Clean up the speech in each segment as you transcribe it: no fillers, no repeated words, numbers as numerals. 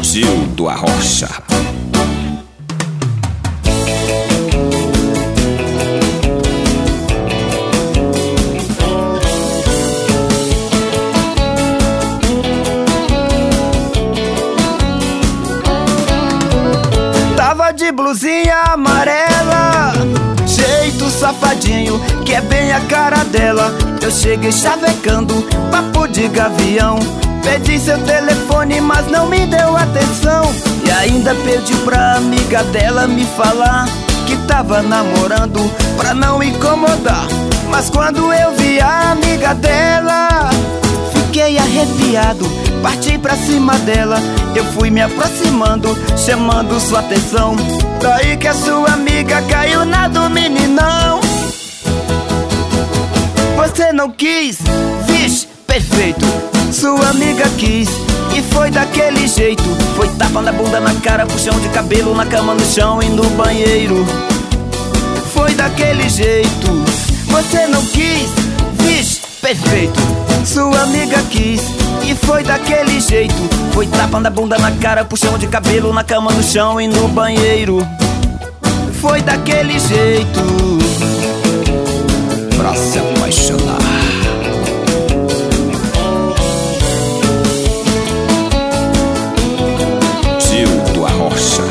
Gil do Arrocha. Tava de blusinha amarela, jeito safadinho, que é bem a cara dela. Eu cheguei chavecando, papo de gavião. Pedi seu telefone, mas não me deu atenção. E ainda pedi pra amiga dela me falar que tava namorando, pra não incomodar. Mas quando eu vi a amiga dela, fiquei arrepiado, parti pra cima dela. Eu fui me aproximando, chamando sua atenção. Daí que a sua amiga caiu na do meninão. Você não quis, vixe, perfeito. Sua amiga quis, e foi daquele jeito. Foi tapa na bunda, na cara, puxão de cabelo, na cama, no chão e no banheiro. Foi daquele jeito. Você não quis, vixe, perfeito. Sua amiga quis, e foi daquele jeito. Foi tapa na bunda, na cara, puxão de cabelo, na cama, no chão e no banheiro. Foi daquele jeito. Pra se apaixonar. Gil do Arrocha.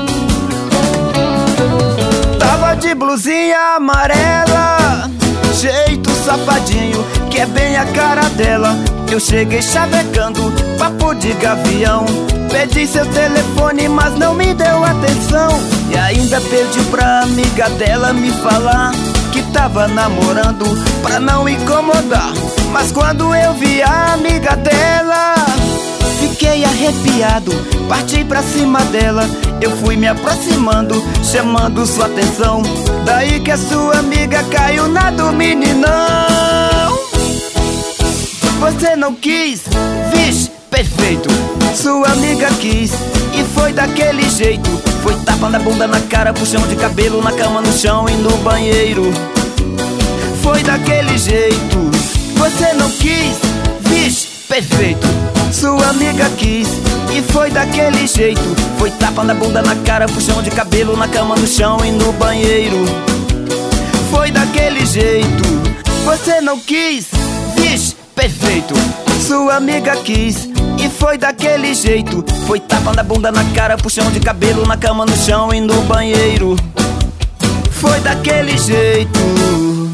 Tava de blusinha amarela, jeito safadinho, que é bem a cara dela. Eu cheguei chavecando, papo de gavião. Pedi seu telefone, mas não me deu atenção. E ainda pedi pra amiga dela me falar que tava namorando, pra não incomodar. Mas quando eu vi a amiga dela, fiquei arrepiado, parti pra cima dela. Eu fui me aproximando, chamando sua atenção. Daí que a sua amiga caiu na do meninão. Você não quis, vixe, perfeito. Sua amiga quis, e foi daquele jeito. Foi tapa na bunda, na cara, puxão de cabelo, na cama, no chão e no banheiro. Foi daquele jeito. Você não quis, vixe, perfeito. Sua amiga quis, e foi daquele jeito. Foi tapa na bunda, na cara, puxão de cabelo, na cama, no chão e no banheiro. Foi daquele jeito. Você não quis, vixe, perfeito. Sua amiga quis, e foi daquele jeito. Foi tapa na bunda, na cara, puxão de cabelo, na cama, no chão e no banheiro. Foi daquele jeito.